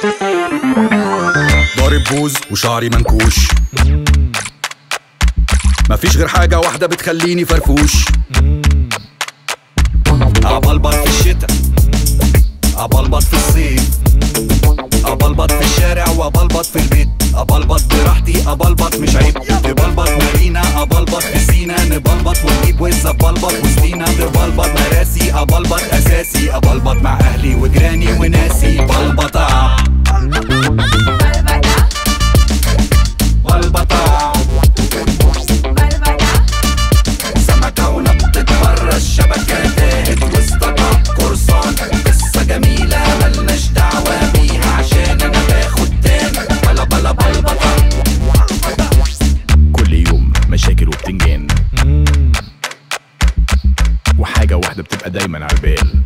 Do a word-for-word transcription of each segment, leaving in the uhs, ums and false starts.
ضارب بوز وشعري منكوش، مفيش غير حاجة واحدة بتخليني فرفوش. أبلبط في الشتا، أبلبط في الصيف، أبلبط في الشارع وأبلبط في البيت، أبلبط براحتي أبلبط مش عيب. تبلبط مارينا أبلبط في سينا، نبلبط ونجيب وز أبلبط وسطينا. تبلبط مراسي أبلبط أساسي، أبلبط مع أهلي وجيراني وناسي. بلبطة بلبطة سمكة ونطت برا الشبكة، تاهت واصطادها قرصان. قصة جميلة ملناش دعوة بيها عشان أنا باخد تاني. بلا بلا بلبطة كل يوم مشاكل وبتنجان، وحاجة واحدة بتبقى دايما عالبال.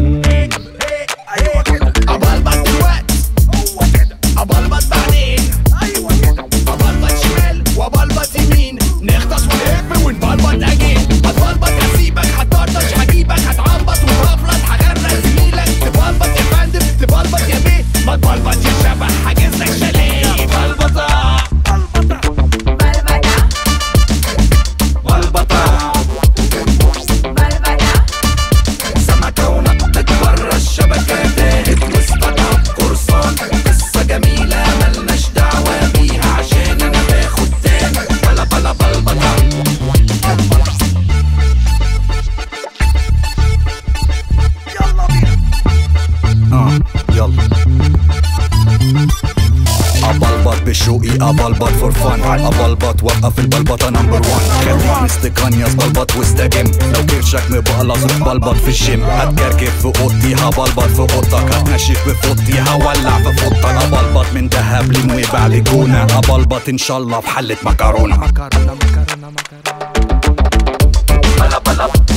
أبلبط دلوقتي أبلبط بعدين، أبلبط شمال وأبلبط يمين، نغطس ونقف ونبلبط أجين. هتبلبط هسيبك، هتطرطش هجيبك، هتعبط وتفلط هغرق زميلك. تبلبط يا فندم تبلبط يا بيه، ما تبلبط يا شبح حاجزلك شاليه. بلبطة بلبطة سمكة ونطت برا الشبكة، تاهت واصطادها قرصان. قصة جميلة ملناش دعوة بيها عشان أنا باخد تاني. بلا بلا بلبطة يلا بينا آه يلا. أبلبط بشوقي أبلبط فور فن، أبلبط وقف البلبطة نمبر وان. خليك مستقنيص بلبط واستجم، لو كرشك مبقلص روح بلبط في الجيم. هتكركب في اوضتي هبلبط في اوضتك، هتنشف بفوطي هولع في فوطك. أبلبط من دهب لنويبع لجونة، أبلبط إن شاء الله في حلة مكرونة. بلا بلا